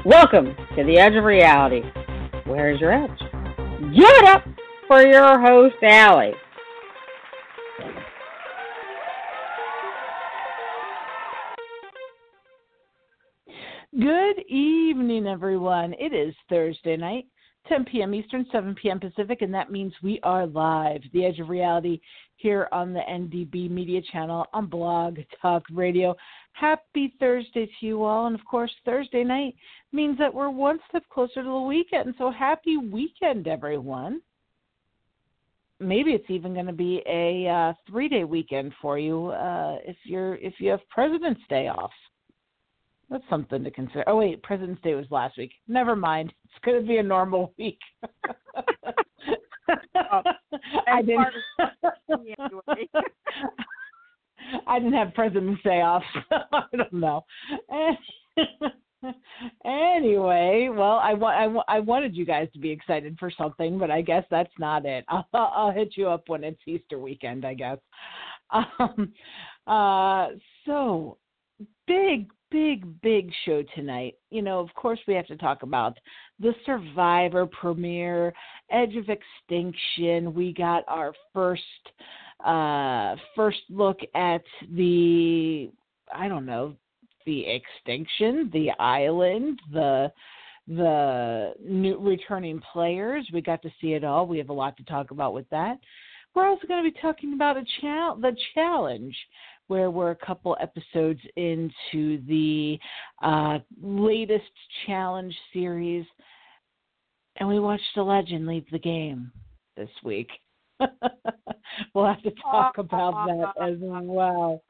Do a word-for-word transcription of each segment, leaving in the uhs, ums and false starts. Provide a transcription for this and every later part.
Welcome to the Edge of Reality. Where's your edge? Give it up for your host, Allie. Good evening, everyone. It is Thursday night, ten p.m. Eastern, seven p.m. Pacific, and that means we are live, The Edge of Reality, here on the N D B Media Channel on Blog Talk Radio. Happy Thursday to you all, and of course, Thursday night means that we're one step closer to the weekend, so happy weekend, everyone. Maybe it's even going to be a uh, three-day weekend for you uh, if you're if you have President's Day off. That's something to consider. Oh, wait, President's Day was last week. Never mind. It's going to be a normal week. oh, I, didn't, I didn't have President's Day off, so I don't know. Anyway, well, I, wa- I, wa- I wanted you guys to be excited for something, but I guess that's not it. I'll, I'll hit you up when it's Easter weekend, I guess. Um, uh, so, big, big, big show tonight. You know, of course, we have to talk about the Survivor premiere, Edge of Extinction. We got our first, uh, first look at the, I don't know, the extinction, the island, the the new returning players. We got to see it all. We have a lot to talk about with that. We're also going to be talking about a cha- the challenge, where we're a couple episodes into the uh, latest challenge series, and we watched a legend leave the game this week. We'll have to talk about that as well.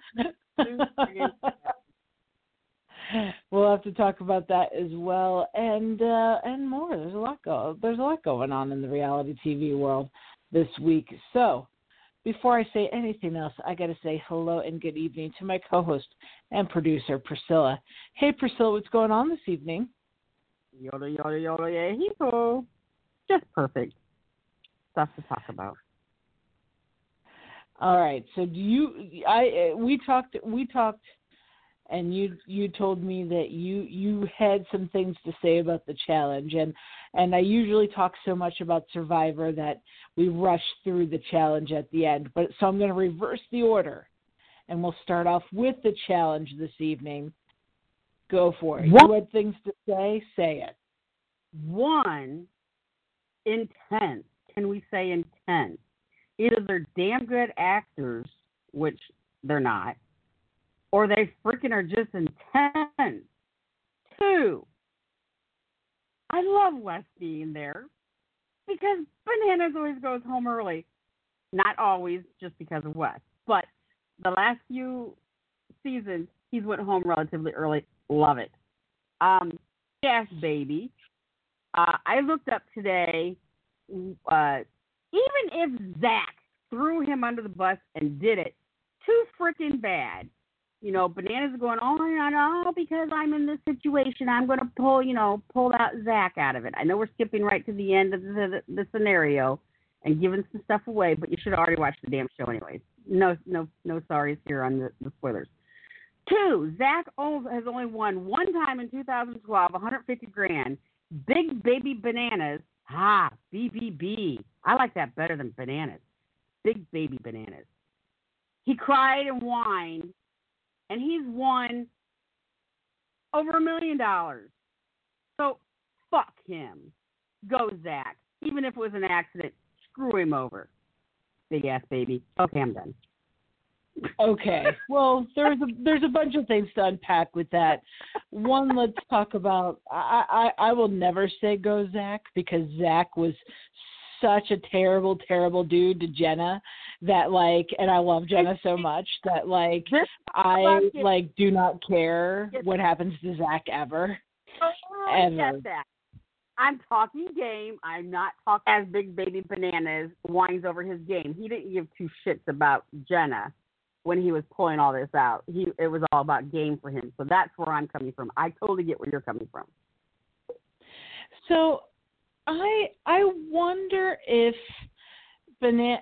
We'll have to talk about that as well, and uh, and more. There's a lot go. There's a lot going on in the reality T V world this week. So, before I say anything else, I got to say hello and good evening to my co-host and producer, Priscilla. Hey, Priscilla, what's going on this evening? Yoda, yoda, yoda, yeah, hee-ho. Just perfect stuff to talk about. All right. So, do you? I we talked. We talked. And you you told me that you, you had some things to say about the challenge. And, and I usually talk so much about Survivor that we rush through the challenge at the end. But so I'm going to reverse the order. And we'll start off with the challenge this evening. Go for it. What? You had things to say? Say it. One, intense. Can we say intense? Either they're damn good actors, which they're not, or they freaking are just intense. Two, I love Wes being there because Bananas always goes home early. Not always, just because of Wes. But the last few seasons, he's went home relatively early. Love it. Um, yes, baby. Uh, I looked up today, uh, even if Zach threw him under the bus and did it, too freaking bad. You know, Bananas are going, oh, I know, because I'm in this situation, I'm going to pull, you know, pull out Zach out of it. I know we're skipping right to the end of the, the, the scenario and giving some stuff away, but you should have already watched the damn show anyways. No, no, no sorries here on the, the spoilers. Two, Zach has only won one time in two thousand twelve, one hundred fifty grand. Big Baby Bananas, ah, B B B. I like that better than Bananas. Big Baby Bananas. He cried and whined. And he's won over a million dollars. So, fuck him. Go, Zach. Even if it was an accident, screw him over. Big ass baby. Okay, I'm done. Okay. Well, there's a there's a bunch of things to unpack with that. One, let's talk about. I I, I will never say go Zach because Zach was such a terrible, terrible dude to Jenna that like, and I love Jenna so much that like, I like do not care what happens to Zach ever. Oh, ever. Get that. I'm talking game. I'm not talking as Big Baby Bananas whines over his game. He didn't give two shits about Jenna when he was pulling all this out. He it was all about game for him. So that's where I'm coming from. I totally get where you're coming from. So I I wonder if Banana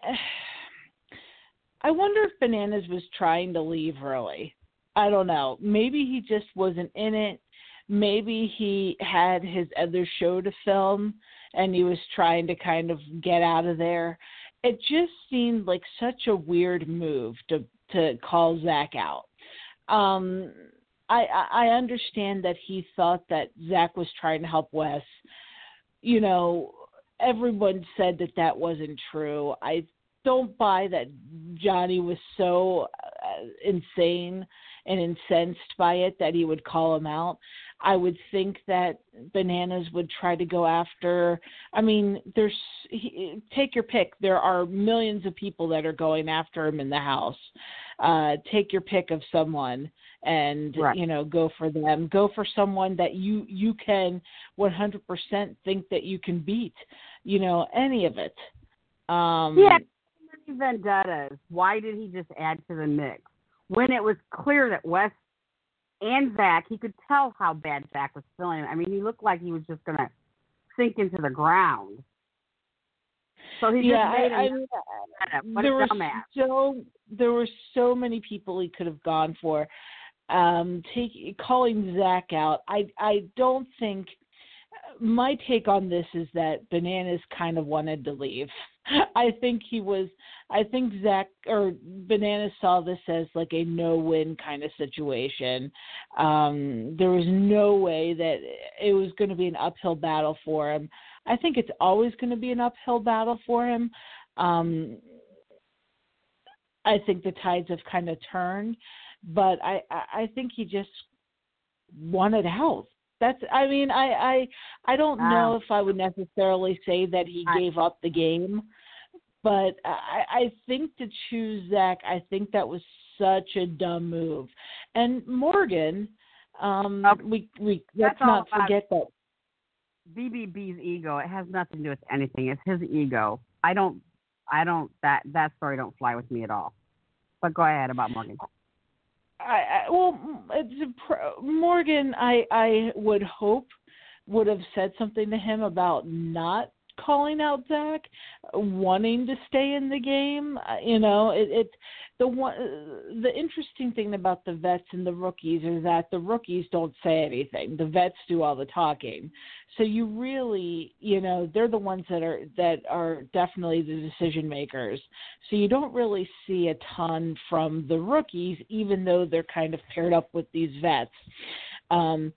I wonder if Bananas was trying to leave early. I don't know. Maybe he just wasn't in it. maybe he had his other show to film and he was trying to kind of get out of there. It just seemed like such a weird move to to call Zach out. Um, I, I understand that he thought that Zach was trying to help Wes. You know, everyone said that that wasn't true. I don't buy that Johnny was so uh, insane and incensed by it that he would call him out. I would think that Bananas would try to go after, I mean, there's, he, take your pick. There are millions of people that are going after him in the house. Uh, take your pick of someone and, right. you know, go for them. Go for someone that you, you can one hundred percent think that you can beat, you know, any of it. Um, yeah. Vendettas. Why did he just add to the mix when it was clear that Wes and Zach, he could tell how bad Zach was feeling? I mean, he looked like he was just going to sink into the ground. So he yeah, just made I, him. I, what there a were dumbass. so there were so many people he could have gone for. Um, take calling Zach out. I I don't think. My take on this is that Bananas kind of wanted to leave. I think he was, I think Zach or Bananas saw this as like a no-win kind of situation. Um, there was no way that it was going to be an uphill battle for him. I think it's always going to be an uphill battle for him. Um, I think the tides have kind of turned, but I, I think he just wanted out. That's, I mean, I, I, I don't know um, if I would necessarily say that he I, gave up the game, but I, I think to choose Zach, I think that was such a dumb move. And Morgan, um, okay. we, we, let's not forget that. B B B's ego, it has nothing to do with anything. It's his ego. I don't, I don't, that, that story don't fly with me at all. But go ahead about Morgan. I, I, well, it's a, Morgan, I, I would hope would have said something to him about not calling out Zach, wanting to stay in the game. You know, it, it the one the interesting thing about the vets and the rookies is that the rookies don't say anything. The vets do all the talking. So you really, you know, they're the ones that are that are definitely the decision makers. So you don't really see a ton from the rookies, even though they're kind of paired up with these vets. Um,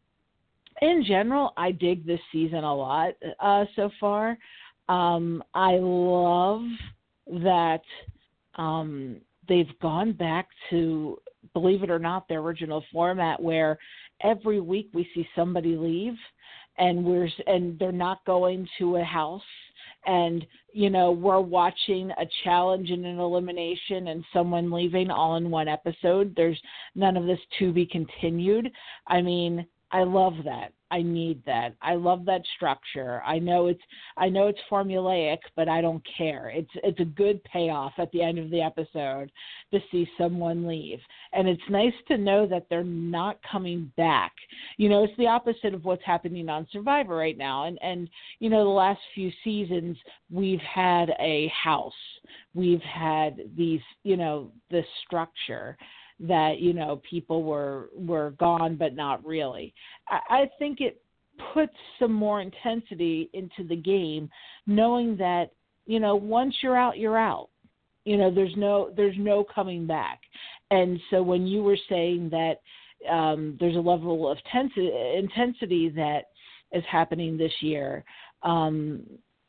in general, I dig this season a lot uh, so far. Um, I love that um, they've gone back to, believe it or not, their original format where every week we see somebody leave. And we're and they're not going to a house, and you know we're watching a challenge and an elimination and someone leaving all in one episode. There's none of this to be continued. I mean, I love that. I need that. I love that structure. I know it's I know it's formulaic, but I don't care. It's it's a good payoff at the end of the episode to see someone leave. And it's nice to know that they're not coming back. You know, it's the opposite of what's happening on Survivor right now. And and you know, the last few seasons we've had a house. We've had these, you know, this structure that, you know, people were were gone, but not really. I, I think it puts some more intensity into the game, knowing that, you know, once you're out, you're out. You know, there's no there's no coming back. And so when you were saying that um, there's a level of tensi- intensity that is happening this year, um,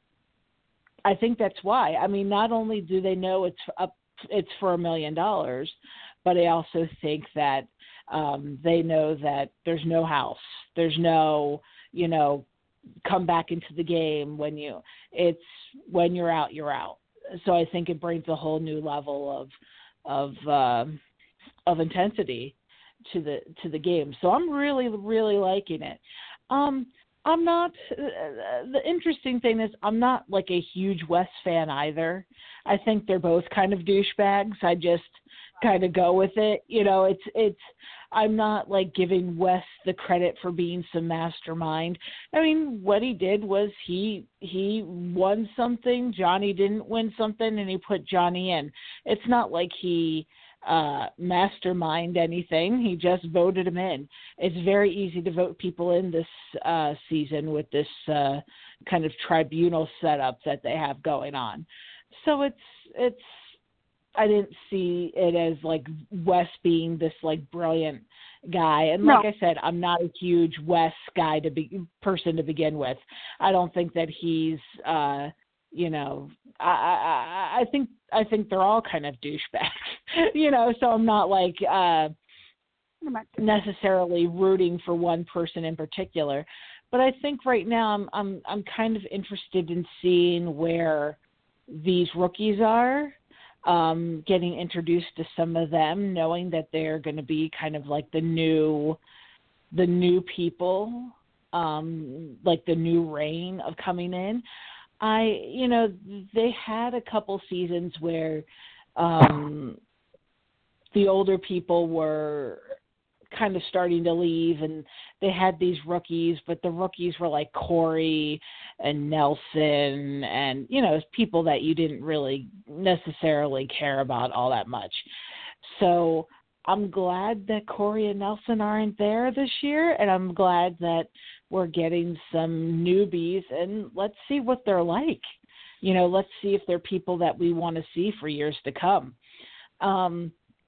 I think that's why. I mean, not only do they know it's up, it's for a million dollars, but I also think that um, they know that there's no house. There's no, you know, come back into the game when you, it's when you're out, you're out. So I think it brings a whole new level of, of, uh, of intensity to the, to the game. So I'm really, really liking it. Um, I'm not, uh, the interesting thing is I'm not like a huge Wes fan either. I think they're both kind of douchebags. I just kind of go with it. You know, it's, it's, I'm not like giving Wes the credit for being some mastermind. I mean, what he did was he, he won something. Johnny didn't win something and he put Johnny in. It's not like he, uh, mastermind anything. He just voted him in. It's very easy to vote people in this uh, season with this uh, kind of tribunal setup that they have going on. So it's it's. I didn't see it as like Wes being this like brilliant guy. And like no. I said, I'm not a huge Wes guy to be person to begin with. I don't think that he's, uh, you know, I, I, I think, I think they're all kind of douchebags, you know, so I'm not like, uh, necessarily rooting for one person in particular, but I think right now I'm, I'm, I'm kind of interested in seeing where these rookies are. Um, getting introduced to some of them, knowing that they're going to be kind of like the new, the new people, um, like the new reign of coming in. I, you know, they had a couple seasons where um, the older people were kind of starting to leave, and they had these rookies, but the rookies were like Corey and Nelson and, you know, people that you didn't really necessarily care about all that much. So I'm glad that Corey and Nelson aren't there this year, and I'm glad that we're getting some newbies, and let's see what they're like. You know, let's see if they're people that we want to see for years to come. Um,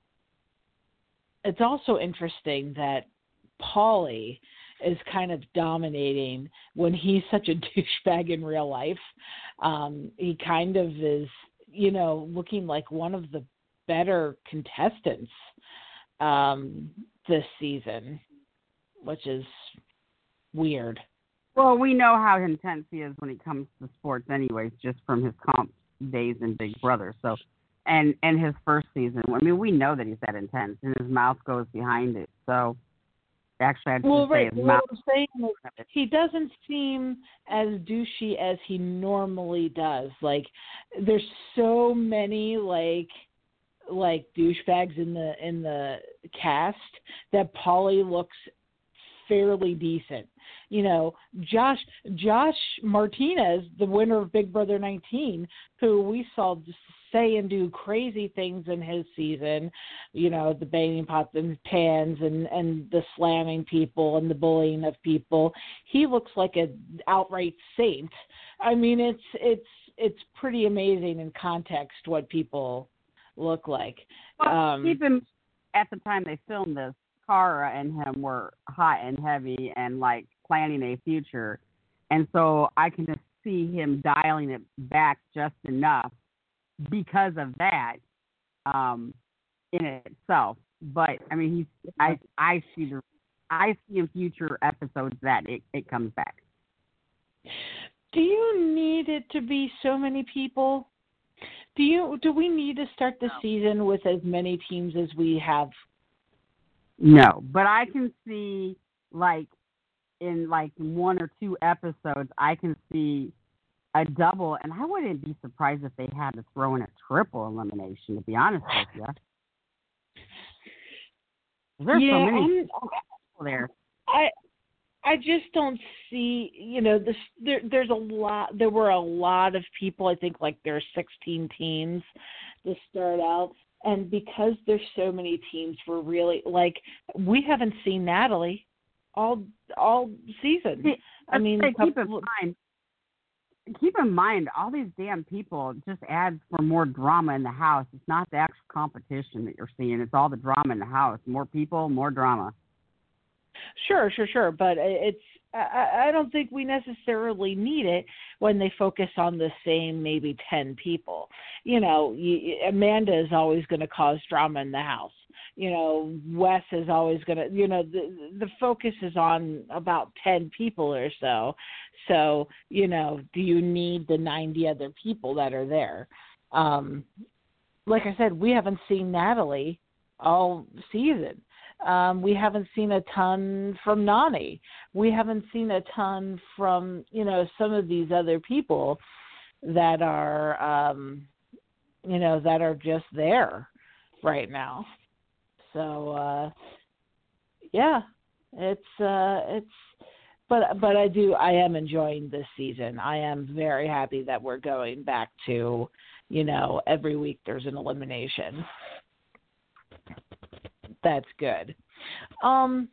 It's also interesting that Paulie is kind of dominating when he's such a douchebag in real life. Um, he kind of is, you know, looking like one of the better contestants um, this season, which is weird. Well, we know how intense he is when it comes to sports anyways, just from his comp days in Big Brother. So, and and his first season, I mean, we know that he's that intense, and his mouth goes behind it. So, actually, I'd well, just right. say his well, mouth. I'm saying is he doesn't seem as douchey as he normally does. Like, there's so many like like douchebags in the in the cast that Paulie looks fairly decent. You know, Josh Josh Martinez, the winner of Big Brother nineteen, who we saw just say and do crazy things in his season, you know, the banging pots and pans and, and the slamming people and the bullying of people. He looks like an outright saint. I mean, it's it's it's pretty amazing in context what people look like. Well, um, keep him at the time they filmed this. Cara and him were hot and heavy and like planning a future, and so I can just see him dialing it back just enough because of that um, in itself. But I mean, he's I I see the I see in future episodes that it, it comes back. Do you need it to be so many people? Do you do we need to start the season with as many teams as we have? No, but I can see, like, in, like, one or two episodes, I can see a double, and I wouldn't be surprised if they had to throw in a triple elimination, to be honest with you. There's yeah, so many I'm, people there. I I just don't see, you know, this, there, there's a lot, there were a lot of people, I think, like, there are sixteen teams to start out. And because there's so many teams, we're really like we haven't seen Natalie all all season. I mean, keep couple, in mind, keep in mind, all these damn people just adds for more drama in the house. It's not the actual competition that you're seeing; it's all the drama in the house. More people, more drama. Sure, sure, sure. But it's I, I don't think we necessarily need it when they focus on the same maybe ten people. You know, you, Amanda is always going to cause drama in the house. You know, Wes is always going to, you know, the the focus is on about ten people or so. So, you know, do you need the ninety other people that are there? Um, like I said, we haven't seen Natalie all season. Um, we haven't seen a ton from Nani. We haven't seen a ton from, you know, some of these other people that are, um, you know, that are just there right now. So, uh, yeah, it's, uh, it's, but, but I do, I am enjoying this season. I am very happy that we're going back to, you know, every week there's an elimination. That's good. Um,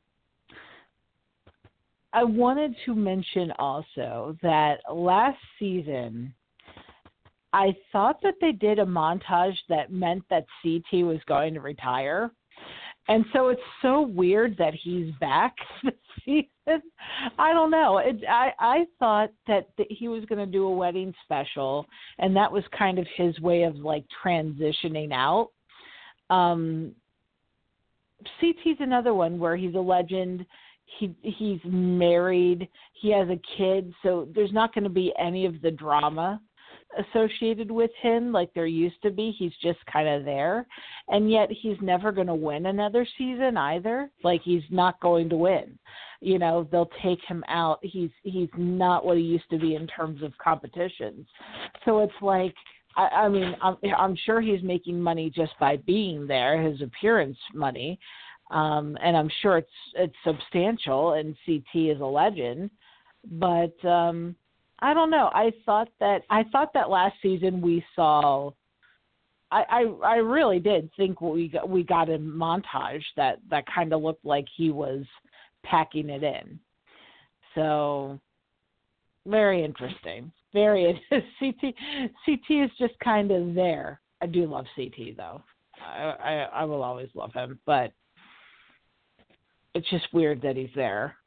I wanted to mention also that last season, I thought that they did a montage that meant that C T was going to retire. And so it's so weird that he's back this season. I don't know. It, I, I thought that th- he was going to do a wedding special, and that was kind of his way of, like, transitioning out. Um, C T's another one where he's a legend. He He's married. He has a kid, so there's not going to be any of the drama associated with him like there used to be. He's just kind of there, and yet he's never going to win another season either. Like, he's not going to win. You know, they'll take him out. He's he's not what he used to be in terms of competitions. So it's like, I, I mean, I'm, I'm sure he's making money just by being there, his appearance money, um, and I'm sure it's it's substantial. And C T is a legend, but um, I don't know. I thought that I thought that last season we saw. I, I, I really did think we got, we got a montage that, that kind of looked like he was packing it in. So very interesting. Very C T C T is just kind of there. I do love C T though. I, I I will always love him, but it's just weird that he's there.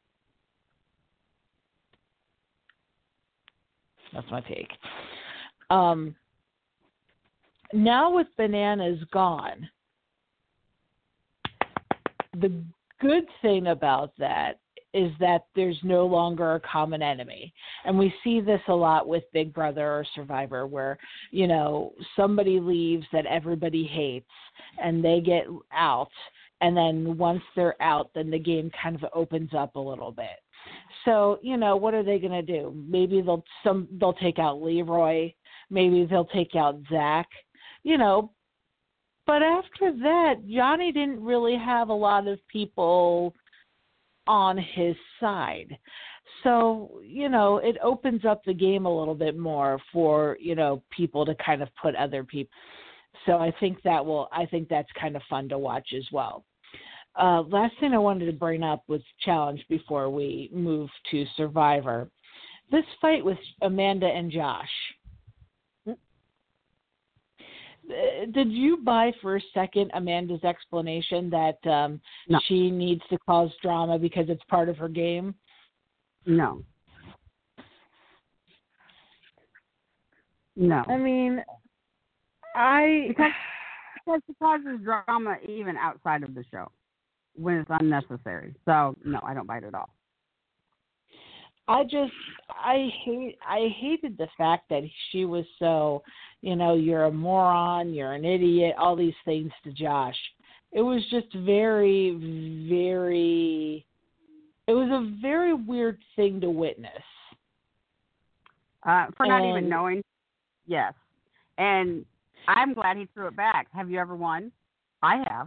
That's my take. Um, now with Bananas gone, the good thing about that is that there's no longer a common enemy. And we see this a lot with Big Brother or Survivor where, you know, somebody leaves that everybody hates and they get out. And then once they're out, then the game kind of opens up a little bit. So, you know, what are they going to do? Maybe they'll some they'll take out Leroy. Maybe they'll take out Zach, you know. But after that, Johnny didn't really have a lot of people on his side. So, you know, it opens up the game a little bit more for, you know, people to kind of put other people. So I think that will, I think that's kind of fun to watch as well. Uh, last thing I wanted to bring up was Challenge before we move to Survivor. This fight with Amanda and Josh. Did you buy for a second Amanda's explanation that um, no. she needs to cause drama because it's part of her game? No. No. I mean, I... Because, because it causes drama even outside of the show when it's unnecessary. So, no, I don't buy it at all. I just, I hate, I hated the fact that she was so, you know, you're a moron, you're an idiot, all these things to Josh. It was just very, very, it was a very weird thing to witness. Uh, for and, not even knowing, yes. And I'm glad he threw it back. Have you ever won? I have.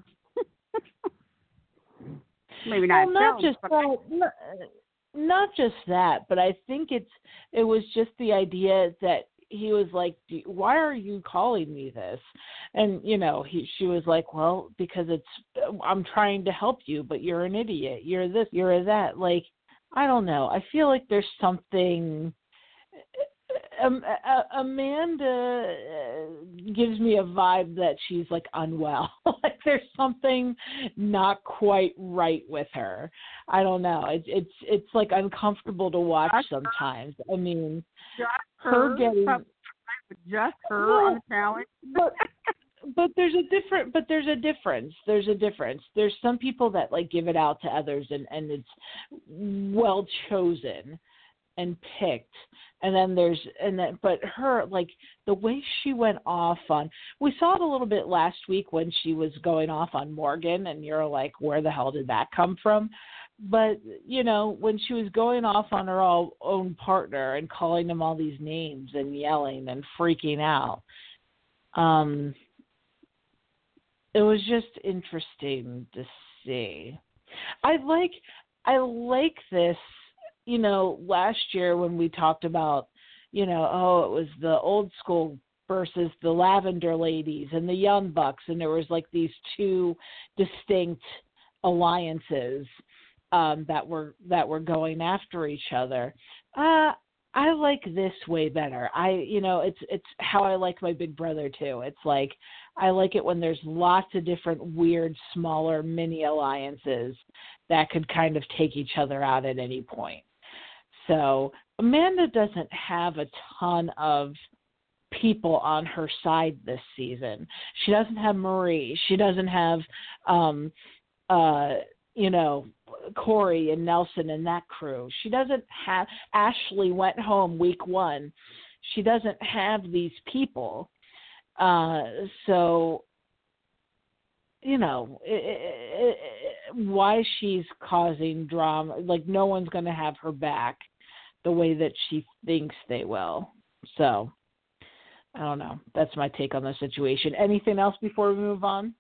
Maybe not. Well, not film, just that. Not, not just that, but I think it's it was just the idea that he was like, why are you calling me this? And, you know, he she was like, well, because it's I'm trying to help you, but you're an idiot. You're this, you're that. Like, I don't know. I feel like there's something. Um, uh, Amanda gives me a vibe that she's like unwell. Like there's something not quite right with her. I don't know. It's it's it's like uncomfortable to watch sometimes. I mean, just her, her getting just her well, on the challenge. But, but there's a different. But there's a difference. There's a difference. There's some people that like give it out to others, and and it's well chosen and picked. And then there's, and then, but her, like, the way she went off on, we saw it a little bit last week when she was going off on Morgan, and you're like, where the hell did that come from? But, you know, when she was going off on her all, own partner and calling him all these names and yelling and freaking out, um, it was just interesting to see. I like, I like this. You know, last year when we talked about, you know, oh, it was the old school versus the Lavender Ladies and the Young Bucks, and there was like these two distinct alliances um, that were that were going after each other. Uh, I like this way better. I, you know, it's it's how I like my Big Brother too. It's like I like it when there's lots of different weird, smaller mini alliances that could kind of take each other out at any point. So Amanda doesn't have a ton of people on her side this season. She doesn't have Marie. She doesn't have, um, uh, you know, Corey and Nelson and that crew. She doesn't have, Ashley went home week one. She doesn't have these people. Uh, so, you know, it, it, it, why she's causing drama, like no one's going to have her back the way that she thinks they will. So, I don't know. That's my take on the situation. Anything else before we move on?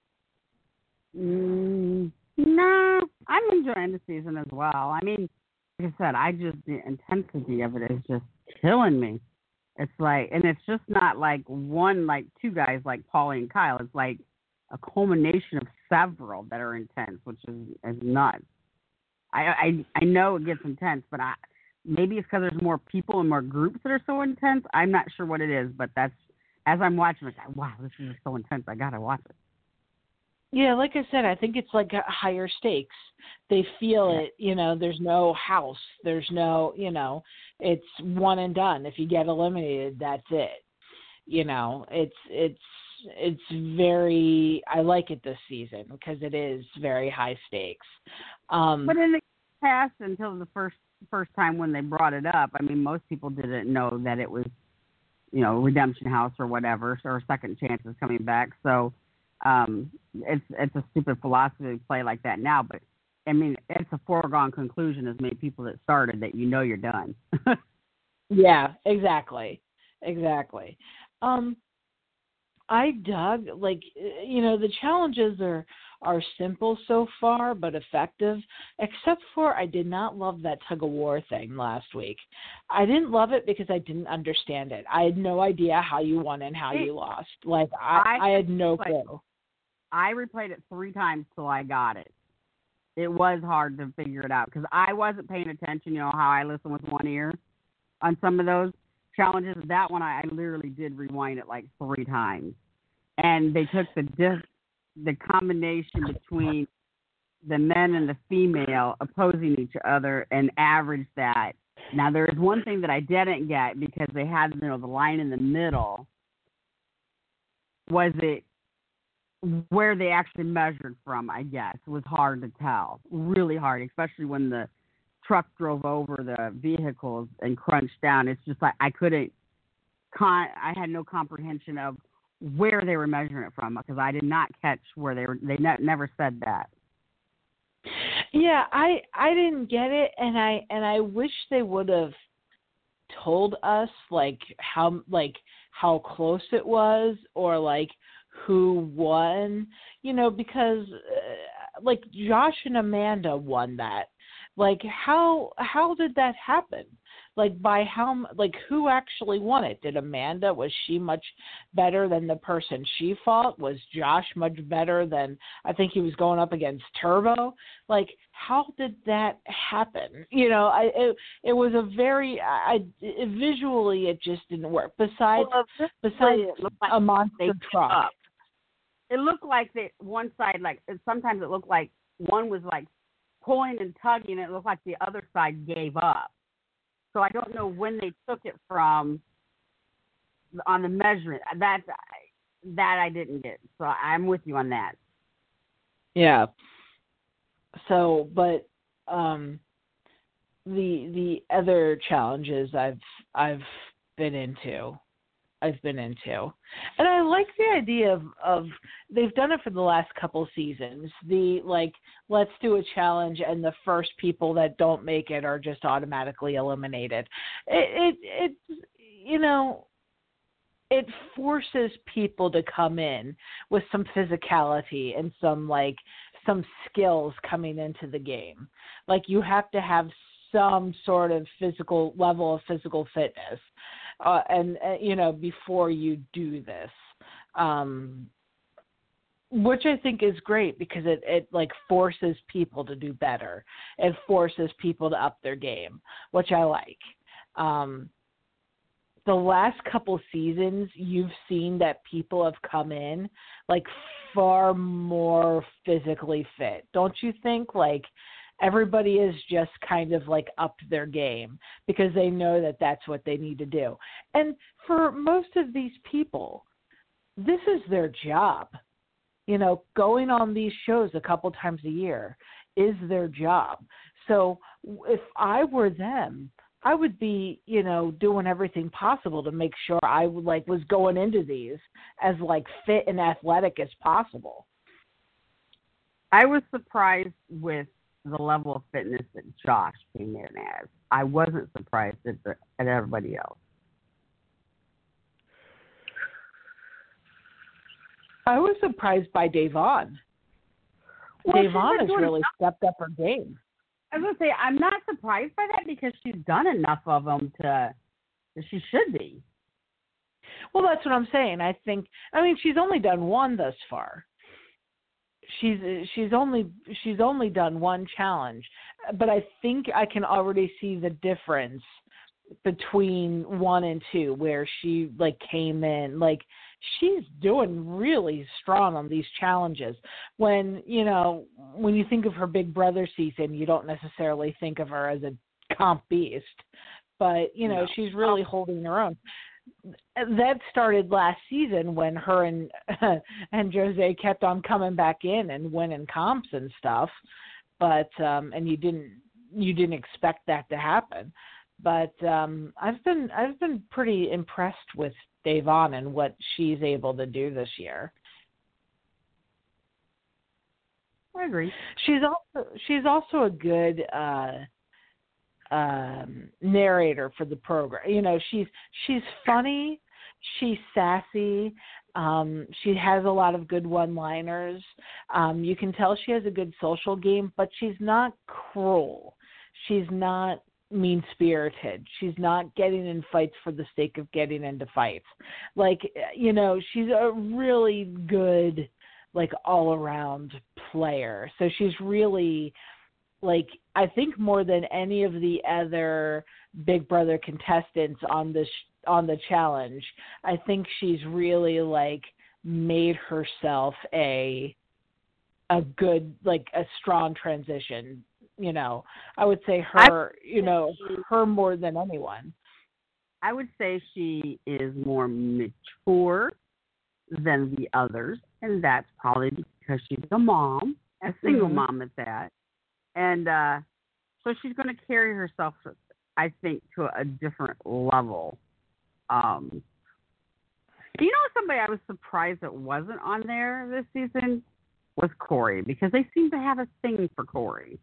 Mm, no, I'm enjoying the season as well. I mean, like I said, I just, the intensity of it is just killing me. It's like, and it's just not like one, like two guys like Paulie and Kyle. It's like a culmination of several that are intense, which is, is nuts. I, I, I know it gets intense, but I, maybe it's because there's more people and more groups that are so intense. I'm not sure what it is, but that's, as I'm watching it, like, wow, this is so intense. I got to watch it. Yeah, like I said, I think it's like a higher stakes. They feel Yeah. it, you know, there's no house. There's no, you know, it's one and done. If you get eliminated, that's it. You know, it's, it's, it's very, I like it this season because it is very high stakes. Um, But in the past, until the first first time when they brought it up, I mean, most people didn't know that it was, you know, Redemption House or whatever, or Second Chances coming back. So um, it's it's a stupid philosophy to play like that now. But I mean, it's a foregone conclusion as many people that started that you know you're done. yeah, exactly, exactly. Um, I dug, like, you know, the challenges are, are simple so far, but effective, except for I did not love that tug of war thing last week. I didn't love it because I didn't understand it. I had no idea how you won and how you lost. Like, I, I, I had no clue. I replayed it three times till I got it. It was hard to figure it out because I wasn't paying attention, you know, how I listen with one ear on some of those challenges. That one, I, I literally did rewind it like three times. And they took the diff, the combination between the men and the female opposing each other and averaged that. Now, there is one thing that I didn't get because they had, you know, the line in the middle. Was it where they actually measured from, I guess. It was hard to tell. Really hard, especially when the truck drove over the vehicles and crunched down. It's just like I couldn't, con- I had no comprehension of where they were measuring it from because I did not catch where they were. They ne- never said that. Yeah, I I didn't get it, and I and I wish they would have told us like how like how close it was or like who won, you know, because uh, like Josh and Amanda won that. Like how how did that happen? Like by how like who actually won it? Did Amanda, was she much better than the person she fought? Was Josh much better than, I think he was going up against Turbo? Like how did that happen? You know, I it, it was a very I it, visually it just didn't work. Besides well, besides like a monster truck. Up. It looked like that one side, like sometimes it looked like one was like pulling and tugging, and it looked like the other side gave up. So I don't know when they took it from on the measurement. That that I didn't get. So I'm with you on that. Yeah. So, but um, the the other challenges I've I've been into. I've been into. And I like the idea of, of they've done it for the last couple seasons. The like, let's do a challenge and the first people that don't make it are just automatically eliminated. It, it, it you know, it forces people to come in with some physicality and some like some skills coming into the game. Like you have to have some sort of physical level of physical fitness. uh, and uh, you know, before you do this. Um, which I think is great because it, it like forces people to do better. It forces people to up their game, which I like. Um, the last couple seasons, you've seen that people have come in like far more physically fit. Don't you think? Like everybody is just kind of like upped their game because they know that that's what they need to do. And for most of these people, this is their job. You know, going on these shows a couple times a year is their job. So if I were them, I would be, you know, doing everything possible to make sure I would like was going into these as like fit and athletic as possible. I was surprised with the level of fitness that Josh came in as. I wasn't surprised at, the, at everybody else. I was surprised by Da'Vonne. Well, Da'Vonne has really enough. stepped up her game. I was going to say, I'm not surprised by that because she's done enough of them to, that she should be. Well, that's what I'm saying. I think, I mean, she's only done one thus far. She's she's only she's only done one challenge, but I think I can already see the difference between one and two, where she like came in like she's doing really strong on these challenges. When you know when you think of her Big Brother season, you don't necessarily think of her as a comp beast, but you know No. she's really holding her own. That started last season when her and and Jose kept on coming back in and winning comps and stuff, but um, and you didn't you didn't expect that to happen. But um, I've been I've been pretty impressed with Da'Vonne and what she's able to do this year. I agree. She's also she's also a good uh, um, narrator for the program. You know, she's she's funny, she's sassy. Um, she has a lot of good one-liners. Um, you can tell she has a good social game, but she's not cruel. She's not mean-spirited. She's not getting in fights for the sake of getting into fights. Like, you know, she's a really good, like, all-around player. So she's really, like, I think more than any of the other Big Brother contestants on this on the challenge, I think she's really, like, made herself a a good, like, a strong transition. You know, I would say her, you know, her more than anyone. I would say she is more mature than the others, and that's probably because she's a mom, a single Mm-hmm. mom at that. And uh, so she's going to carry herself, I think, to a different level. Um, you know, somebody I was surprised that wasn't on there this season was Corey, because they seem to have a thing for Corey.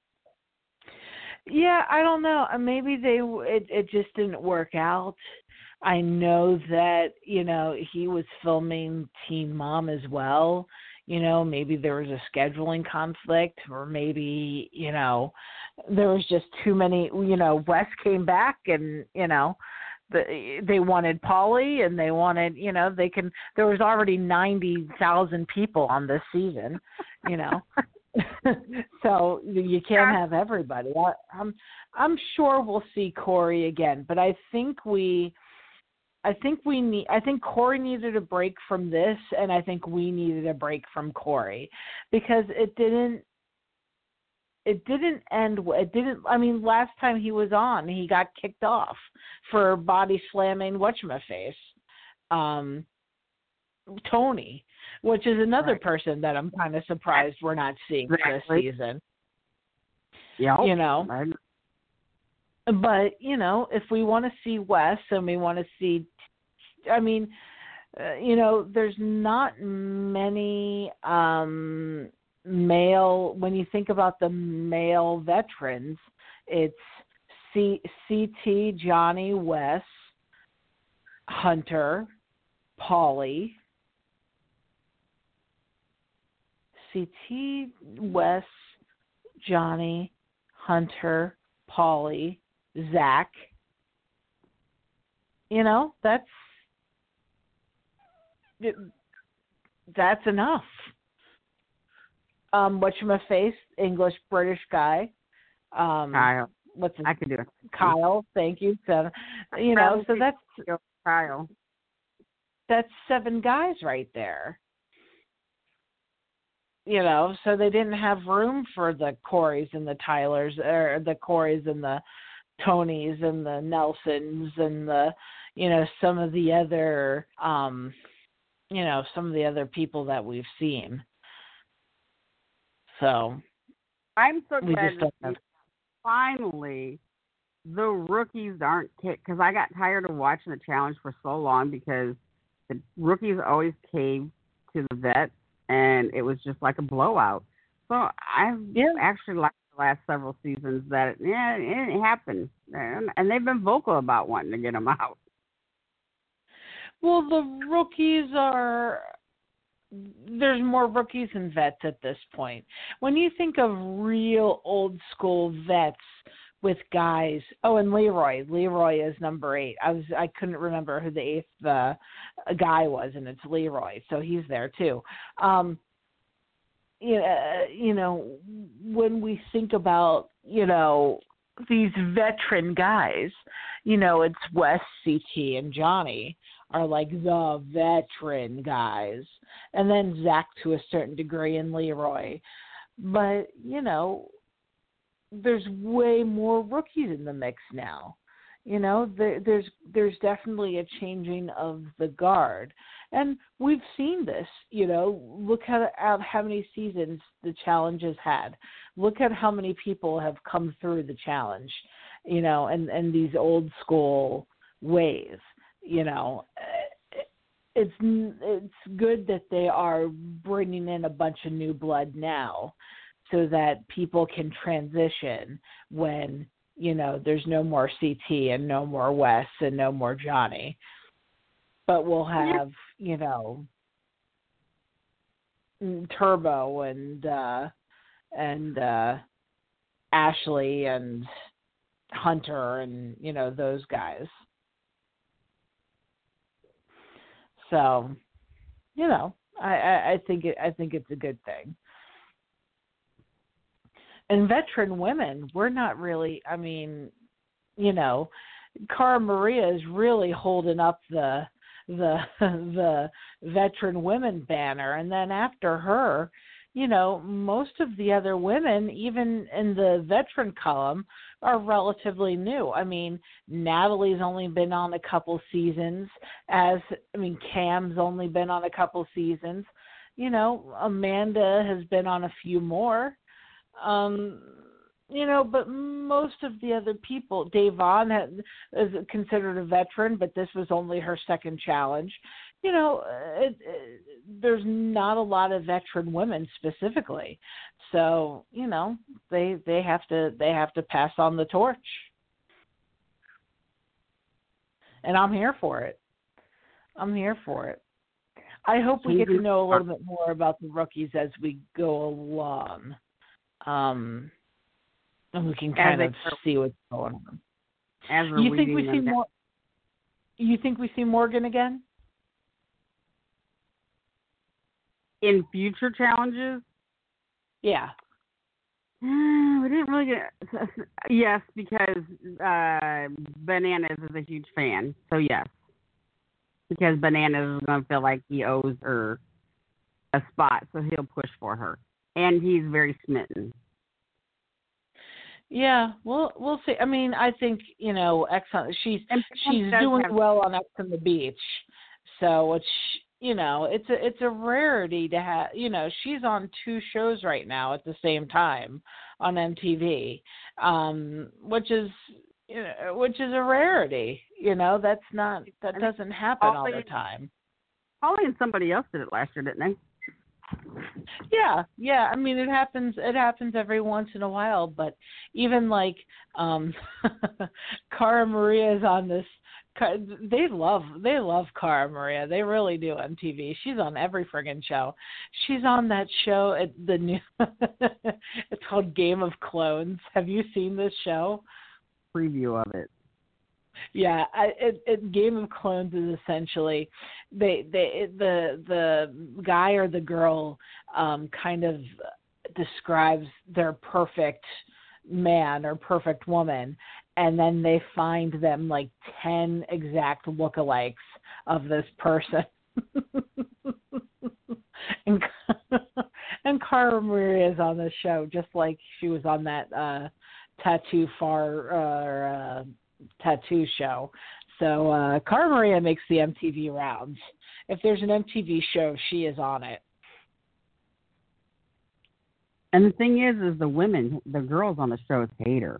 Yeah, I don't know. Maybe they it it just didn't work out. I know that, you know, he was filming Teen Mom as well. You know, maybe there was a scheduling conflict, or maybe, you know, there was just too many, you know, Wes came back and, you know, the, they wanted Polly and they wanted, you know, they can, there was already ninety thousand people on this season, you know. So you can't have everybody. I, I'm I'm sure we'll see Corey again, but I think we I think we need I think Corey needed a break from this, and I think we needed a break from Corey, because it didn't it didn't end it didn't I mean last time he was on, he got kicked off for body slamming whatchamaface. Um Tony, which is another Right. person that I'm kind of surprised we're not seeing Exactly. this season. Yeah, You know, I, but, you know, if we want to see Wes and we want to see, I mean, uh, you know, there's not many um, male, when you think about the male veterans, it's C- CT, Johnny, Wes, Hunter, Pauly. C T, Wes, Johnny, Hunter, Pauly, Zach. You know, that's that's enough. Um, whatchamacface, English British guy. Um, Kyle. What's his, I could do it. Kyle, thank you. So, you know, so that's Kyle. That's seven guys right there. You know, so they didn't have room for the Corys and the Tylers, or the Corys and the Tonys and the Nelsons and the, you know, some of the other, um, you know, some of the other people that we've seen. So I'm so we glad just don't have. Finally the rookies aren't kicked, because I got tired of watching the challenge for so long because the rookies always caved to the vets, and it was just like a blowout. So I've Yeah. actually liked the last several seasons that, yeah, it didn't happen. And, and they've been vocal about wanting to get them out. Well, the rookies are, there's more rookies than vets at this point. When you think of real old school vets with guys, oh, and Leroy. Leroy is number eight. I was I couldn't remember who the eighth uh, guy was, and it's Leroy, so he's there too. Um, you know, you know, when we think about, you know, these veteran guys, you know, it's Wes, C T, and Johnny are like the veteran guys, and then Zach to a certain degree, and Leroy. But, you know, there's way more rookies in the mix now. You know, there, there's there's definitely a changing of the guard. And we've seen this, you know, look at, at how many seasons the challenge has had. Look at how many people have come through the challenge, you know, and, and these old school ways, you know. It's it's good that they are bringing in a bunch of new blood now, so that people can transition when, you know, there's no more C T and no more Wes and no more Johnny. But we'll have, you know, Turbo and uh, and uh, Ashley and Hunter and, you know, those guys. So, you know, I, I, I think it, I think it's a good thing. And veteran women, we're not really, I mean, you know, Cara Maria is really holding up the the the veteran women banner. And then after her, you know, most of the other women, even in the veteran column, are relatively new. I mean, Natalie's only been on a couple seasons, as, I mean, Cam's only been on a couple seasons. You know, Amanda has been on a few more. Um, you know, but most of the other people, Davon had, is considered a veteran, but this was only her second challenge. You know, it, it, there's not a lot of veteran women specifically, so you know they they have to they have to pass on the torch, and I'm here for it. I'm here for it. I hope we get to know a little bit more about the rookies as we go along. Um, and we can kind of see what's going on. As we're you think we see down. more? You think we see Morgan again in future challenges? Yeah. We didn't really get. Yes, because uh, Bananas is a huge fan. So yes, because Bananas is going to feel like he owes her a spot, so he'll push for her, and he's very smitten. Yeah, we'll we'll see. I mean, I think, you know, X on, she's and she's doing have... well on X on the Beach, so it's, you know, it's a it's a rarity to have. You know, she's on two shows right now at the same time on M T V, um, which is you know, which is a rarity. You know, that's not that doesn't happen all the time. Holly and somebody else did it last year, didn't they? Yeah, yeah. I mean, it happens. It happens every once in a while. But even like um, Cara Maria is on this. They love. They love Cara Maria. They really do on T V. She's on every friggin' show. She's on that show at the new. It's called Game of Clones. Have you seen this show? Preview of it. Yeah, I, it, it, Game of Clones is essentially they they the the guy or the girl um, kind of describes their perfect man or perfect woman, and then they find them like ten exact lookalikes of this person. and and Cara Maria is on the show just like she was on that uh, tattoo far uh, uh, tattoo show. So uh, Cara Maria makes the M T V rounds. If there's an M T V show, she is on it. And the thing is, is the women, the girls on the show hate her.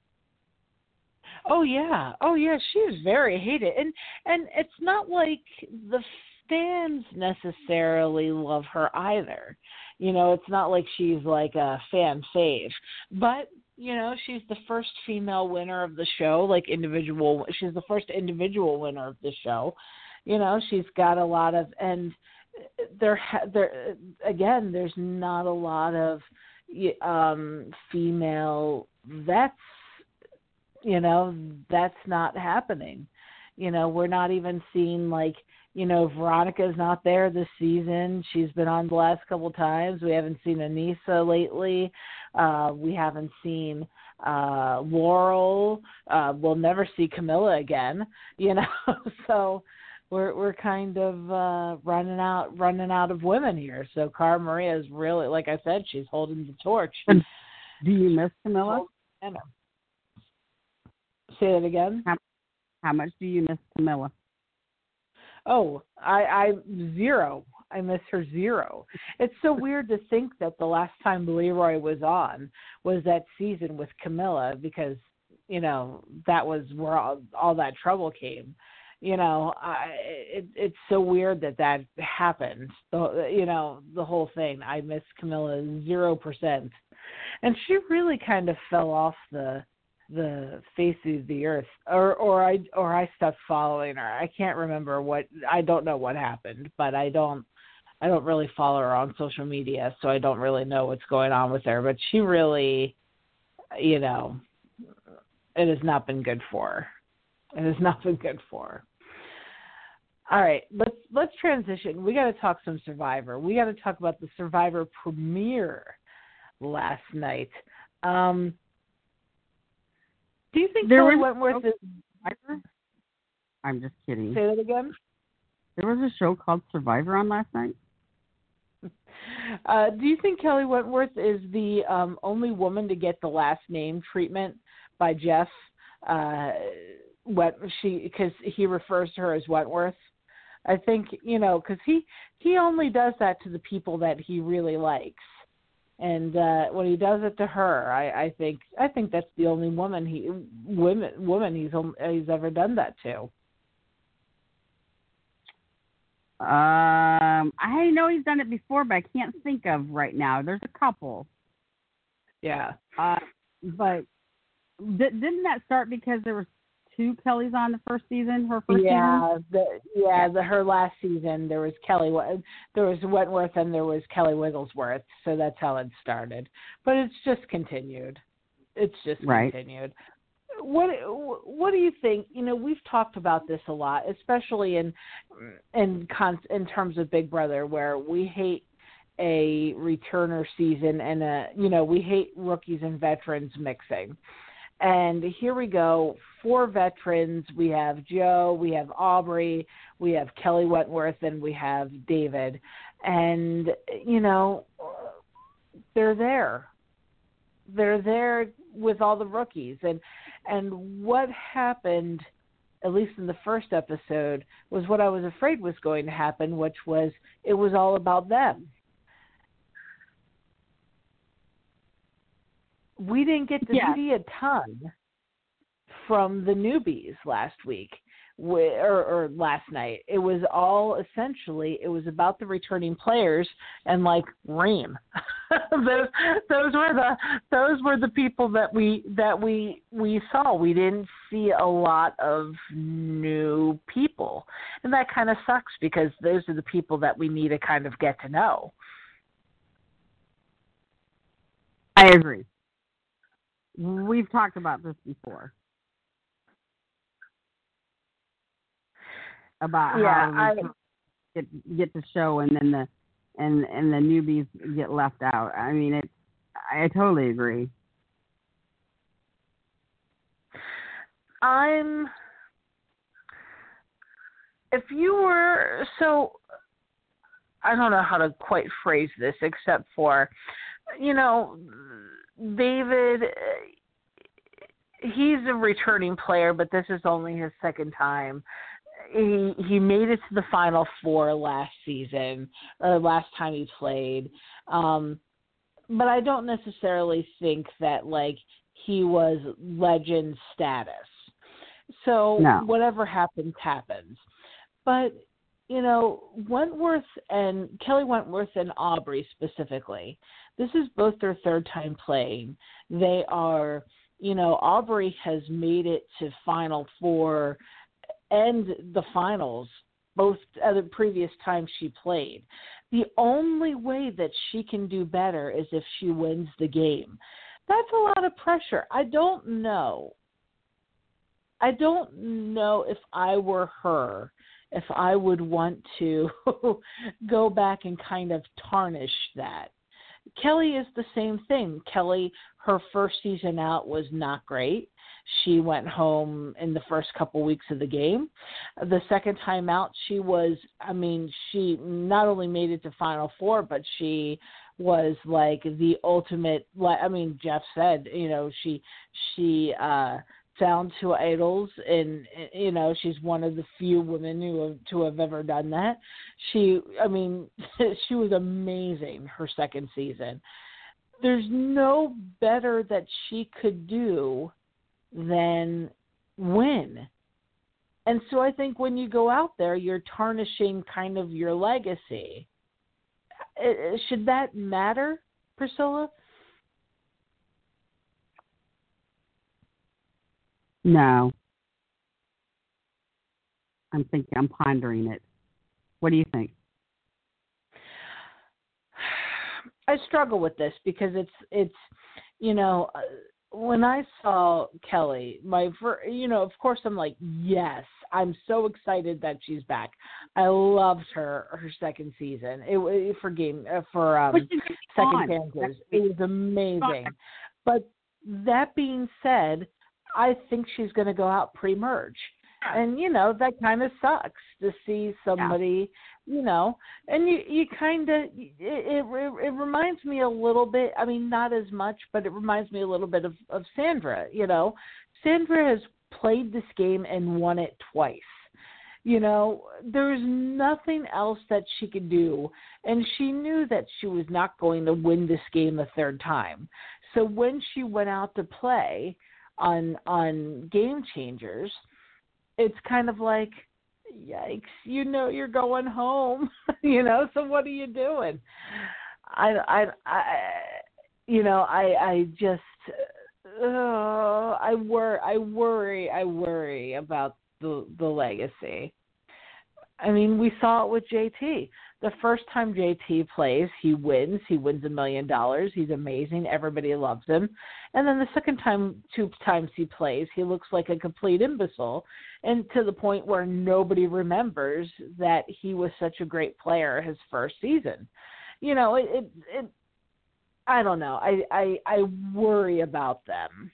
Oh yeah, oh yeah, she is very hated, and and it's not like the fans necessarily love her either. You know, it's not like she's like a fan fave, but you know, she's the first female winner of the show, like individual. She's the first individual winner of the show. You know, she's got a lot of, and there, there again, there's not a lot of um, female vets. You know, that's not happening. You know, we're not even seeing like, you know, Veronica's not there this season. She's been on the last couple times. We haven't seen Anissa lately. Uh, we haven't seen uh, Laurel. Uh, we'll never see Camilla again. You know, so we're we're kind of uh, running out running out of women here. So Cara Maria is really, like I said, she's holding the torch. Do you miss Camilla? Say that again. How, how much do you miss Camilla? Oh, I, I zero. I miss her zero. It's so weird to think that the last time Leroy was on was that season with Camilla, because you know that was where all, all that trouble came. You know, I, it, it's so weird that that happened. The, you know, the whole thing. I miss Camilla zero percent, and she really kind of fell off the. the face of the earth, or or I or I stopped following her. I can't remember what, I don't know what happened, but I don't I don't really follow her on social media, so I don't really know what's going on with her. But she really, you know, it has not been good for her. It has not been good for her. All right, let's let's transition. We got to talk some Survivor. We got to talk about the Survivor premiere last night. Um, Do you think there Kelly was Wentworth is... I'm just kidding. Say that again? There was a show called Survivor on last night? Uh, do you think Kelly Wentworth is the um, only woman to get the last name treatment by Jeff? Uh, what she because he refers to her as Wentworth. I think, you know, because he, he only does that to the people that he really likes. And uh, when he does it to her, I, I think I think that's the only woman he women woman he's he's ever done that to. Um, I know he's done it before, but I can't think of right now. There's a couple. Yeah. Uh, but th- didn't that start because there was two Kellys on the first season? Her first yeah, season. The, yeah, the her last season there was Kelly, there was Wentworth, and there was Kelly Wigglesworth. So that's how it started. But it's just continued. It's just right. continued. What What do you think? You know, we've talked about this a lot, especially in in in terms of Big Brother, where we hate a returner season and a you know we hate rookies and veterans mixing. And here we go, four veterans. We have Joe, we have Aubrey, we have Kelly Wentworth, and we have David. And, you know, they're there. They're there with all the rookies. And and what happened, at least in the first episode, was what I was afraid was going to happen, which was it was all about them. We didn't get to yeah. see a ton from the newbies last week or, or last night. It was all essentially, it was about the returning players and like Reem. those, those were the those were the people that we that we we saw. We didn't see a lot of new people, and that kind of sucks because those are the people that we need to kind of get to know. I agree. We've talked about this before. about Yeah, how I, we get get the show and then the and and the newbies get left out. I mean, it's I totally agree. I'm. If you were so, I don't know how to quite phrase this, except for, you know, David. He's a returning player, but this is only his second time. He he made it to the Final Four last season, or last time he played. Um, but I don't necessarily think that, like, he was legend status. So No. whatever happens, happens. But, you know, Wentworth and Kelly Wentworth and Aubrey specifically, this is both their third time playing. They are, you know, Aubrey has made it to Final Four and the finals both at the previous time she played. The only way that she can do better is if she wins the game. That's a lot of pressure. I don't know. I don't know if I were her, if I would want to go back and kind of tarnish that. Kelly is the same thing. Kelly, her first season out was not great. She went home in the first couple weeks of the game. The second time out, she was, I mean, she not only made it to Final Four, but she was like the ultimate, like, I mean, Jeff said, you know, she, she, uh, found two idols, and, you know, she's one of the few women who have, to have ever done that. She, I mean, she was amazing her second season. There's no better that she could do than win. And so I think when you go out there, you're tarnishing kind of your legacy. Should that matter, Priscilla? No. I'm thinking, I'm pondering it. What do you think? I struggle with this because it's, it's, you know, when I saw Kelly, my, you know, of course I'm like, yes, I'm so excited that she's back. I loved her, her second season. It for game, for um, second chances. It was amazing. But that being said, I think she's going to go out pre-merge. And, you know, that kind of sucks to see somebody, yeah. you know, and you, you kind of, it, it, it reminds me a little bit, I mean, not as much, but it reminds me a little bit of, of Sandra, you know. Sandra has played this game and won it twice. You know, there's nothing else that she could do, and she knew that she was not going to win this game a third time. So when she went out to play on on Game Changers, it's kind of like, yikes, you know you're going home, you know, so what are you doing? I, I, I you know, I, I just, uh, I, wor- I worry, I worry about the the legacy. I mean, we saw it with J T. The first time J T plays, he wins. He wins a million dollars. He's amazing. Everybody loves him. And then the second time, two times he plays, he looks like a complete imbecile, and to the point where nobody remembers that he was such a great player his first season. You know, it, it, it I don't know. I, I, I worry about them.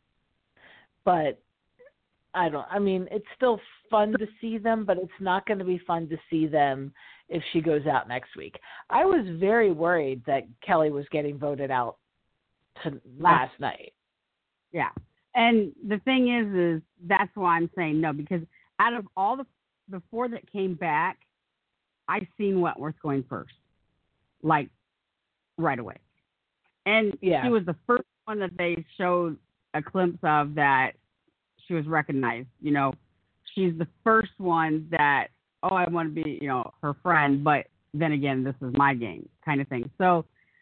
But I don't, I mean, it's still fun to see them, but it's not going to be fun to see them if she goes out next week. I was very worried that Kelly was getting voted out to last, last night. Yeah. And the thing is, is that's why I'm saying no, because out of all the, the four that came back, I seen Wentworth going first, like right away. And yeah. she was the first one that they showed a glimpse of that she was recognized. You know, she's the first one that, oh, I want to be, you know, her friend, but then again, this is my game kind of thing. So,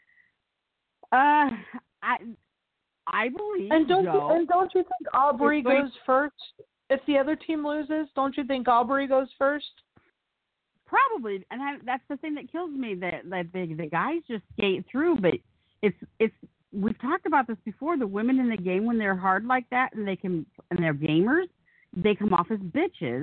uh, I, I believe. And don't Joe, you, and don't you think Aubrey goes first if the other team loses? Don't you think Aubrey goes first? Probably, and I, that's the thing that kills me. That that the, the guys just skate through, but it's it's. We've talked about this before. The women in the game, when they're hard like that, and they can, and they're gamers, they come off as bitches.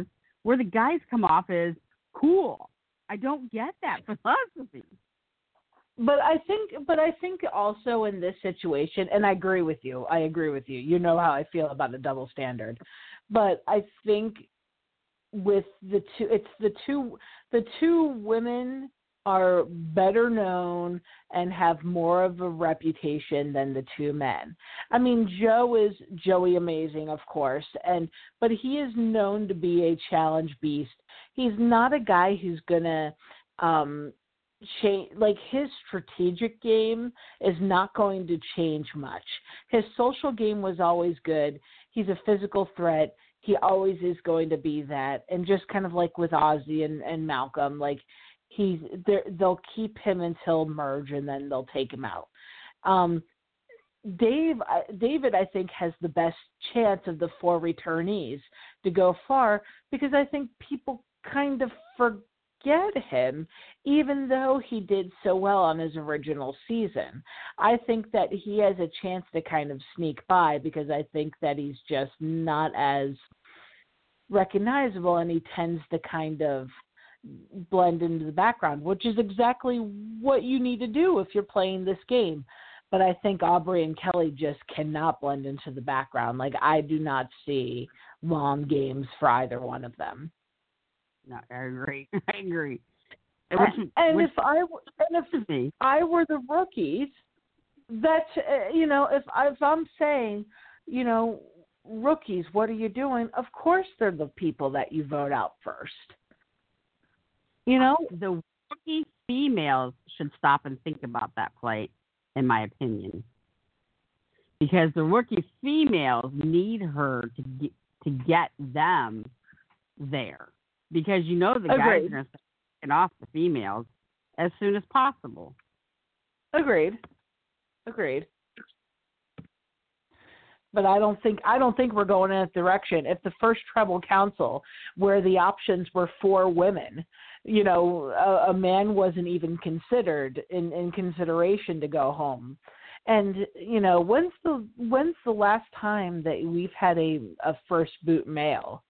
where the guys come off as cool. I don't get that philosophy. But I think, but I think also in this situation, and I agree with you. I agree with you. You know how I feel about a double standard, but I think with the two, it's the two, the two women are better known and have more of a reputation than the two men. I mean, Joe is Joey Amazing, of course, and but he is known to be a challenge beast. He's not a guy who's gonna um, change. Like, his strategic game is not going to change much. His social game was always good. He's a physical threat. He always is going to be that. And just kind of like with Ozzy and, and Malcolm, like, he's they'll keep him until merge and then they'll take him out. Um, Dave, David, I think, has the best chance of the four returnees to go far because I think people kind of forget him, even though he did so well on his original season. I think that he has a chance to kind of sneak by because I think that he's just not as recognizable and he tends to kind of blend into the background, which is exactly what you need to do if you're playing this game. But I think Aubrey and Kelly just cannot blend into the background. Like, I do not see long games for either one of them. No, I agree. I agree. And, and if I and if I were the rookies, that uh, you know, if I, if I'm saying, you know, rookies, what are you doing? Of course, they're the people that you vote out first. You know, the rookie females should stop and think about that play, in my opinion, because the rookie females need her to get, to get them there, because you know the guys Agreed. are going to start taking off the females as soon as possible. Agreed. Agreed. But I don't think I don't think we're going in that direction. If the first tribal council, where the options were for women, you know, a, a man wasn't even considered in, in consideration to go home. And, you know, when's the when's the last time that we've had a, a first boot male?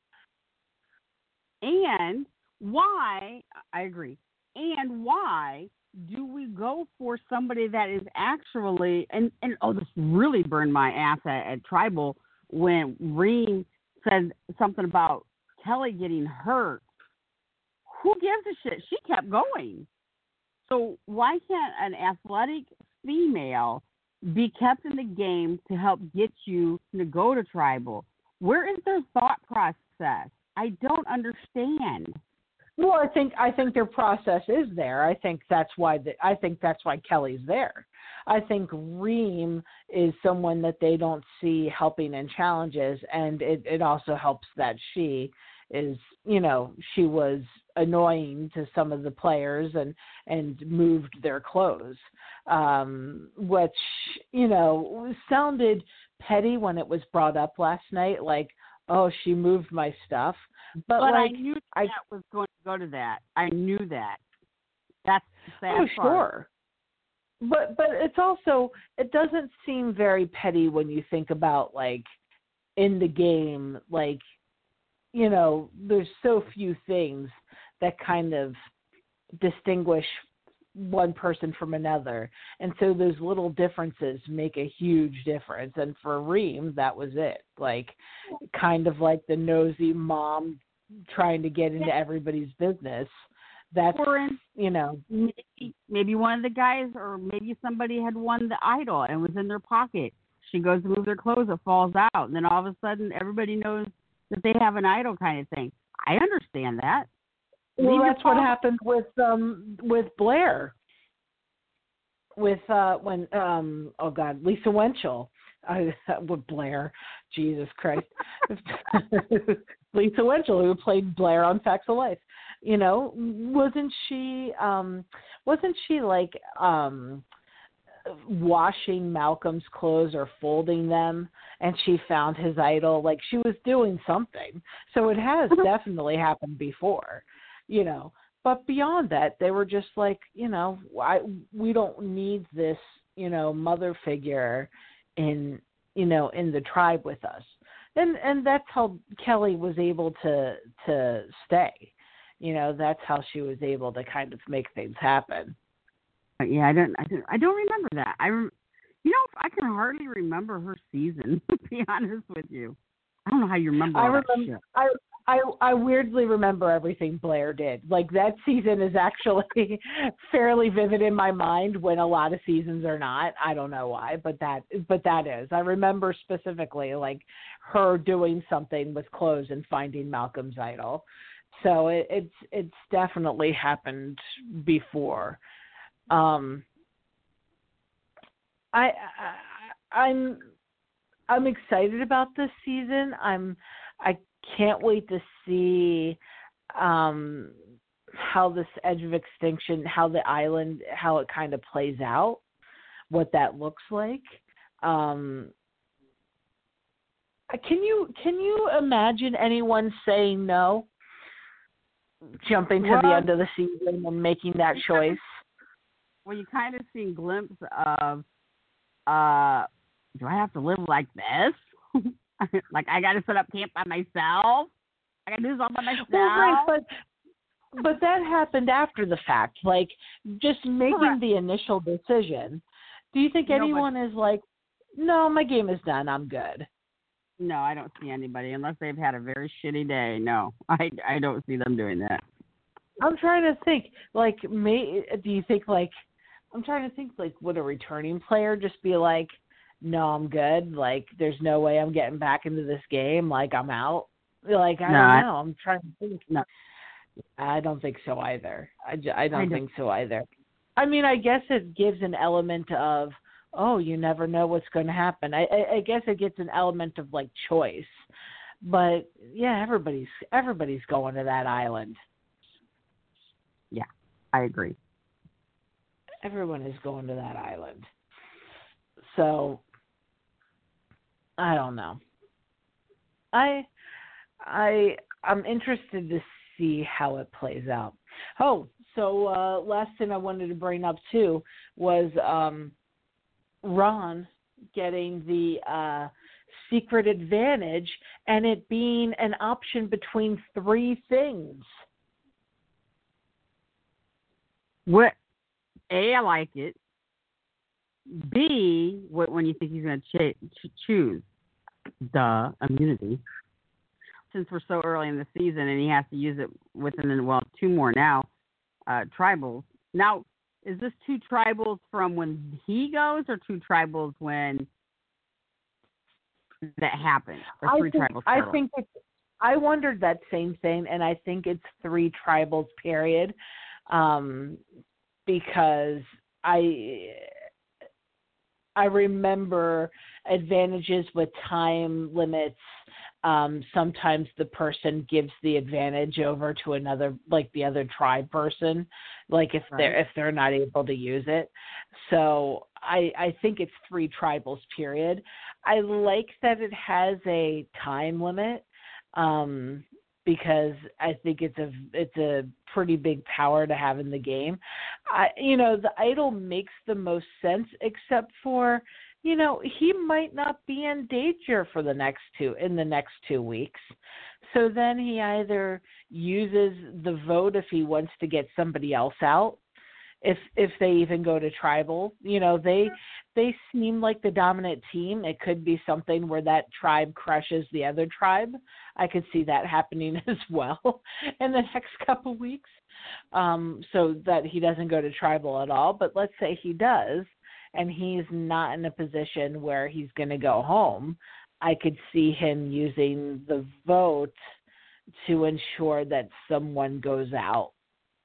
And why, I agree, and why do we go for somebody that is actually, and, and oh, this really burned my ass at, at Tribal when Reem said something about Kelly getting hurt. Who gives a shit? She kept going. So why can't an athletic female be kept in the game to help get you to go to Tribal? Where is their thought process? I don't understand. Well, I think I think their process is there. I think that's why the, I think that's why Kelly's there. I think Reem is someone that they don't see helping in challenges, and it, it also helps that she is, you know, she was annoying to some of the players and, and moved their clothes, um, which, you know, sounded petty when it was brought up last night, like, oh, she moved my stuff. But, but like, I knew that I, was going to go to that. I knew that. That's the sad oh, part. sure. But but it's also, it doesn't seem very petty when you think about, like, in the game, like, you know, there's so few things that kind of distinguish one person from another. And so those little differences make a huge difference. And for Reem, that was it. Like, kind of like the nosy mom trying to get into everybody's business. That's, in, you know. Maybe, maybe one of the guys or maybe somebody had won the idol and was in their pocket. She goes to move their clothes, it falls out. And then all of a sudden, everybody knows that they have an idol kind of thing. I understand that. Well, Leave that's what happened with um with Blair. With uh when um oh god Lisa Wenchel, I, with Blair, Jesus Christ, Lisa Wenchel, who played Blair on Facts of Life. You know, wasn't she um wasn't she like um washing Malcolm's clothes or folding them, and she found his idol? Like, she was doing something. So it has definitely happened before. You know, but beyond that, they were just like, you know, I, we don't need this, you know, mother figure in, you know, in the tribe with us. and and that's how Kelly was able to to stay. You know, that's how she was able to kind of make things happen. Yeah, I don't, I don't, I don't remember that. I, rem- you know, I can hardly remember her season. To be honest with you, I don't know how you remember all I that remember. shit. I. I, I weirdly remember everything Blair did. Like, that season is actually fairly vivid in my mind when a lot of seasons are not. I don't know why, but that but that is. I remember specifically, like, her doing something with clothes and finding Malcolm's idol. So it, it's it's definitely happened before. Um, I, I I'm I'm excited about this season. I'm I can't wait to see um, how this Edge of Extinction, how the island, how it kind of plays out, what that looks like. Um, can you can you imagine anyone saying no, jumping to well, the end of the season and making that choice? Well, you kind of see a glimpse of, uh, do I have to live like this? Like, I got to set up camp by myself? I got to do this all by myself? Well, right, but, but that happened after the fact. Like, just making Correct. the initial decision. Do you think No, anyone but, is like, no, my game is done, I'm good? No, I don't see anybody unless they've had a very shitty day. No, I, I don't see them doing that. I'm trying to think. Like, may, do you think, like, I'm trying to think, like, would a returning player just be like, no, I'm good. Like, there's no way I'm getting back into this game. Like, I'm out. Like, I no, don't I, know. I'm trying to think. No. I don't think so either. I, j- I don't I think so either. I mean, I guess it gives an element of, oh, you never know what's going to happen. I, I, I guess it gets an element of, like, choice. But, yeah, everybody's everybody's going to that island. Yeah, I agree. Everyone is going to that island. So, I don't know. I, I, I'm interested to see how it plays out. Oh, so uh, last thing I wanted to bring up too was um, Ron getting the uh, secret advantage and it being an option between three things. What? A, I like it. B, what, when you think he's going to ch- ch- choose? Duh, immunity. Since we're so early in the season and he has to use it within, well, two more now, uh, tribals. Now, is this two tribals from when he goes or two tribals when that happened? Or three I think, tribals I total? think it's, I wondered that same thing, and I think it's three tribals, period, um, because I I remember advantages with time limits. Um, sometimes the person gives the advantage over to another, like the other tribe person, like if Right. they're if they're not able to use it. So I I think it's three tribals, period. I like that it has a time limit, um, because I think it's a it's a pretty big power to have in the game. I you know the idol makes the most sense, except for, you know, he might not be in danger for the next two in the next two weeks. So then he either uses the vote if he wants to get somebody else out, if if they even go to tribal. You know, they they seem like the dominant team. It could be something where that tribe crushes the other tribe. I could see that happening as well in the next couple weeks. Um, so that he doesn't go to tribal at all. But let's say he does, and he's not in a position where he's going to go home, I could see him using the vote to ensure that someone goes out.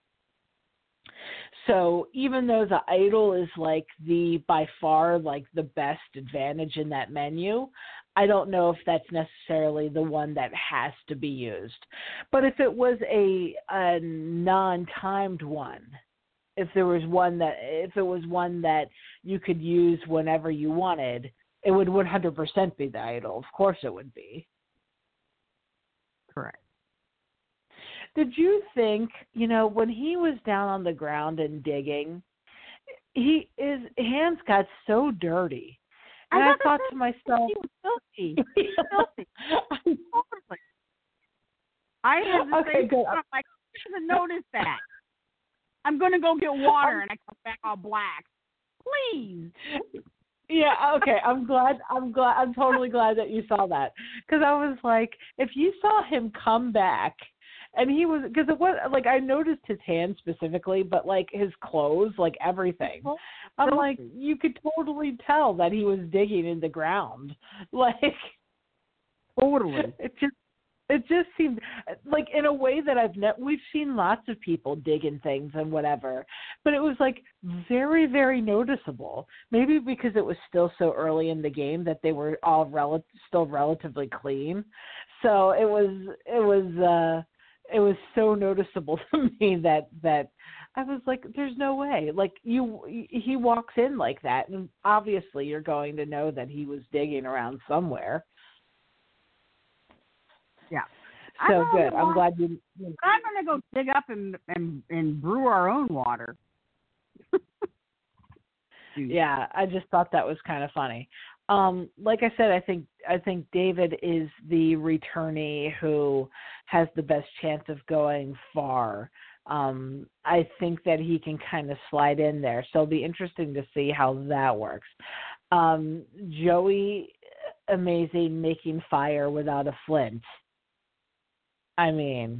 So even though the idol is like the, by far, like the best advantage in that menu, I don't know if that's necessarily the one that has to be used. But if it was a, a non-timed one, if there was one that, if it was one that you could use whenever you wanted, it would one hundred percent be the idol. Of course it would be. Correct. Did you think, you know, when he was down on the ground and digging, he his hands got so dirty, And I, I thought to myself, he was filthy. He was filthy. I had the okay, same good. stuff. I didn't notice that. I'm going to go get water, and I come back all black. Please. Yeah, okay. I'm glad. I'm glad. I'm totally glad that you saw that, because I was like, if you saw him come back, and he was, because it was like I noticed his hand specifically, but like his clothes, like everything. I'm like, you could totally tell that he was digging in the ground. Like, totally. It just. It just seemed like, in a way that I've ne- we've seen lots of people dig in things and whatever, but it was like very, very noticeable. Maybe because it was still so early in the game that they were all rel- still relatively clean. So it was, it was, uh, it was so noticeable to me that, that I was like, there's no way. Like, you, he walks in like that, and obviously you're going to know that he was digging around somewhere. Yeah. So good. I'm glad you. But I'm going to go dig up and, and and brew our own water. Yeah, I just thought that was kind of funny. Um, like I said, I think I think David is the returnee who has the best chance of going far. Um, I think that he can kind of slide in there. So it'll be interesting to see how that works. Um, Joey, amazing, making fire without a flint. I mean,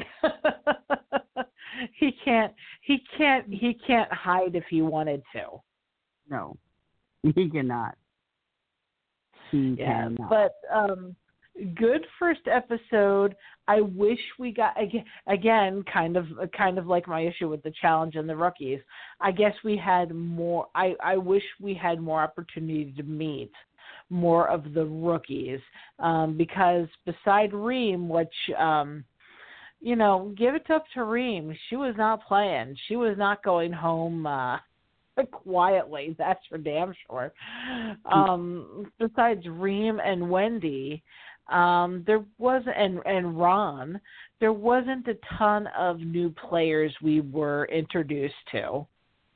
he can't, he can't, he can't hide if he wanted to. No, he cannot. He yeah, cannot. But um, good first episode. I wish we got again, again, kind of, kind of like my issue with the challenge and the rookies. I guess we had more. I, I wish we had more opportunity to meet more of the rookies, um, because beside Reem, which, um, you know, give it up to Reem. She was not playing. She was not going home uh, quietly. That's for damn sure. Um, besides Reem and Wendy, um, there was, and, and Ron, there wasn't a ton of new players we were introduced to.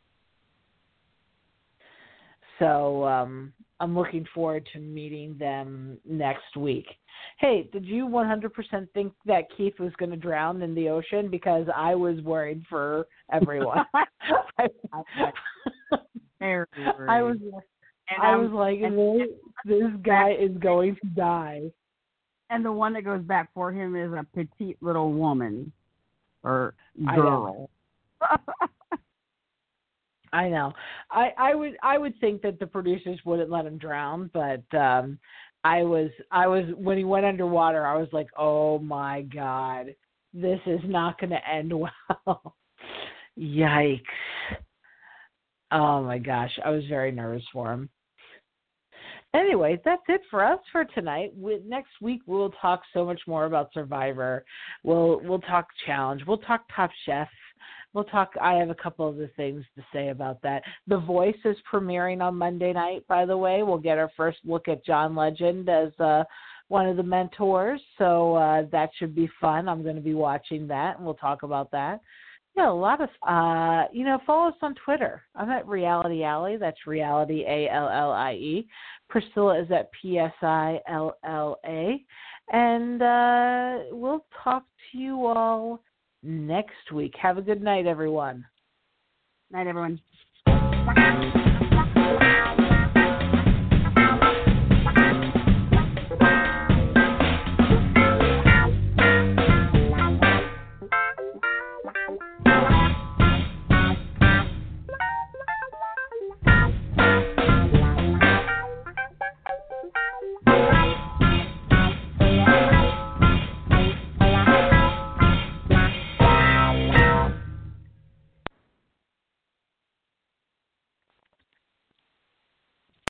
So, um, I'm looking forward to meeting them next week. Hey, did you one hundred percent think that Keith was going to drown in the ocean? Because I was worried for everyone. I, Very worried. I was, and I um, was like, and, this, this guy is going to die. And the one that goes back for him is a petite little woman or girl. I know. I, I would I would think that the producers wouldn't let him drown, but um, I was I was when he went underwater, I was like, oh my God, this is not going to end well. Yikes! Oh my gosh, I was very nervous for him. Anyway, that's it for us for tonight. We, next week we'll talk so much more about Survivor. We'll we'll talk challenge. We'll talk Top Chef. We'll talk. I have a couple of the things to say about that. The Voice is premiering on Monday night, by the way. We'll get our first look at John Legend as uh, one of the mentors, so uh, that should be fun. I'm going to be watching that, and we'll talk about that. Yeah, a lot of, uh, you know, follow us on Twitter. I'm at Reality Alley. That's Reality, A L L I E. Priscilla is at P S I L L A. And uh, we'll talk to you all next week. Have a good night, everyone. Night, everyone.